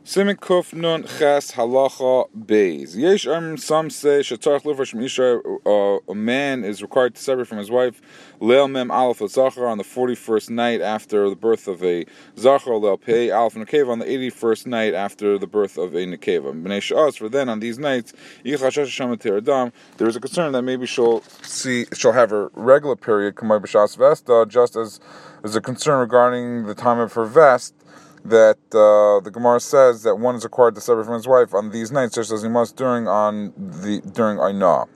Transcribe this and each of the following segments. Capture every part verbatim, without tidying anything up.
Siman Kuf Nun Ches Halacha Beis. Yesh um, some say Shetzarach Lifresh from Isha. A man is required to separate from his wife. Leil Mem Aleph Zachar on the forty-first night after the birth of a Zachar. Leil Pei Aleph Nekeva on the eighty-first night after the birth of a Nekeva. Bnei Sha'as, for then on these nights, Yichashash Hashem Adam. There is a concern that maybe she'll see she'll have her regular period Kamay B'Shas Vesta, just as there's a concern regarding the time of her vest. That uh, the Gemara says that one is required to separate from his wife on these nights, just as he must during on the during Ainah.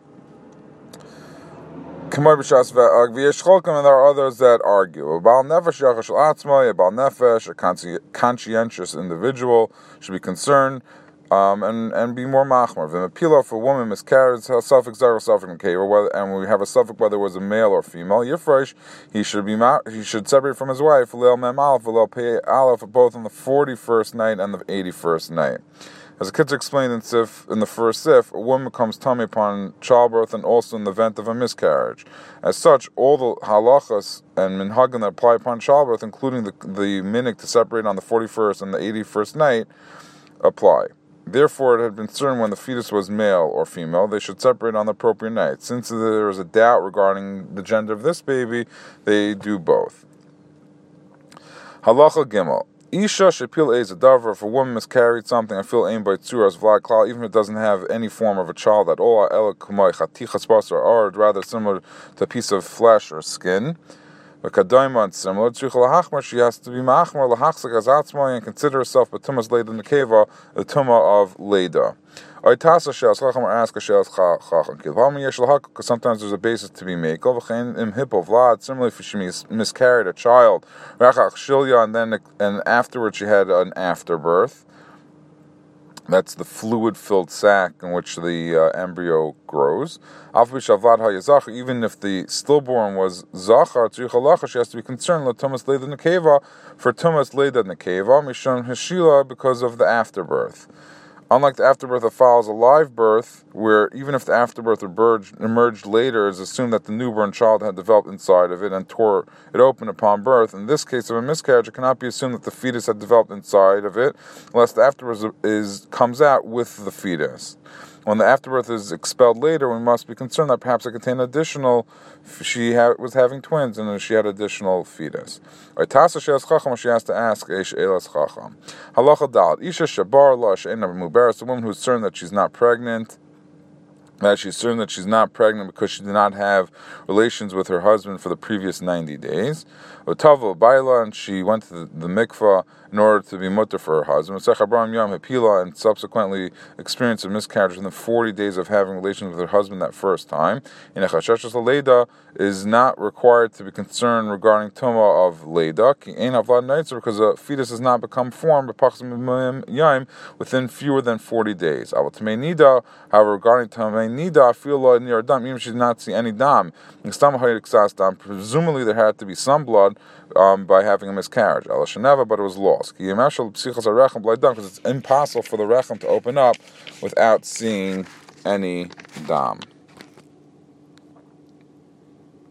And there are others that argue. A Baal Nefesh Yachash Atzma, a Baal Nefesh, a conscientious individual, should be concerned um, and and be more machmar. If a pillow, if a woman miscarries, a suffix zar suffix keva, and we have a suffix whether it was a male or female. Yifresh, he should be he should separate from his wife. Leil mem aleph, leil pei aleph, both on the forty-first night and the eighty-first night. As the kids explained in Sif, in the first Sif, a woman becomes tummy upon childbirth and also in the event of a miscarriage. As such, all the halachas and minhagim that apply upon childbirth, including the the minig to separate on the forty-first and the eighty-first night, apply. Therefore, it had been certain when the fetus was male or female, they should separate on the appropriate night. Since there is a doubt regarding the gender of this baby, they do both. Halacha Gimel. Isha shepil ez a davar. If a woman miscarried something, I feel aimed by tzuras vlad klal, even if it doesn't have any form of a child at all, ela kumai chatichas basar, or rather similar to a piece of flesh or skin. V'kadaima and similar, tzricha lahachmar, she has to be machmar lahachzik as atzmai and consider herself betumas leida nekeva, the tuma of leida. Oitasa she'as chacham or ask she'as chacham. Kilvami yesh lahak, because sometimes there's a basis to be made. Gov'chein im hippo vlad. Similarly, if she mis- miscarried a child, rachach shilya, and then and afterwards she had an afterbirth. That's the fluid-filled sac in which the uh, embryo grows. Even if the stillborn was zachar, she has to be concerned tumas leida nekeva for tumas leida nekeva mishon hashila because of the afterbirth. Unlike the afterbirth that follows a live birth, where even if the afterbirth emerged, emerged later, it is assumed that the newborn child had developed inside of it and tore it open upon birth. In this case of a miscarriage, it cannot be assumed that the fetus had developed inside of it, unless the afterbirth is comes out with the fetus. When the afterbirth is expelled later, we must be concerned that perhaps it contained additional, she ha- was having twins and she had additional fetus. She has to ask, Halacha Dal, Isha Shabar La She'ena Mubaras, a woman who is certain that she's not pregnant, that she's certain that she's not pregnant because she did not have relations with her husband for the previous ninety days. Otava Baila, and she went to the, the mikvah in order to be mutter for her husband. And subsequently experienced a miscarriage within the forty days of having relations with her husband that first time. In Echashashas Leida is not required to be concerned regarding Tuma of Leida, because a fetus has not become formed within fewer than forty days. However, regarding Tamei Nida, I feel near Dam, even if she did not see any Dam. Presumably there had to be some blood um, by having a miscarriage. But it was lost. Because it's impossible for the rechem to open up without seeing any Dam.